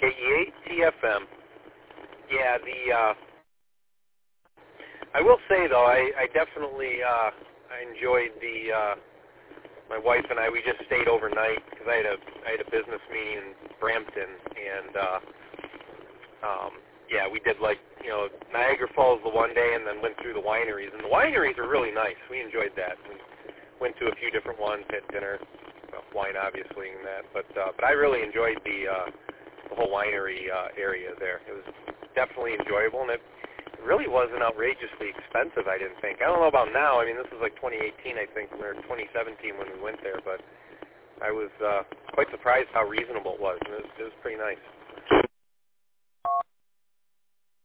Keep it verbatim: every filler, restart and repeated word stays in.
K E eight T F M. Yeah, the, uh, I will say, though, I, I definitely, uh, I enjoyed the, uh, my wife and I, we just stayed overnight because I had a, I had a business meeting in Brampton, and, uh, um, yeah, we did, like, you know, Niagara Falls the one day and then went through the wineries, and the wineries are really nice. We enjoyed that. We went to a few different ones, had dinner, well, wine, obviously, and that, but, uh, but I really enjoyed the, uh, the whole winery, uh, area there. It was definitely enjoyable, and it really wasn't outrageously expensive, I didn't think. I don't know about now. I mean, this was like twenty eighteen, I think, or twenty seventeen when we went there, but I was uh, quite surprised how reasonable it was, and it was, it was pretty nice.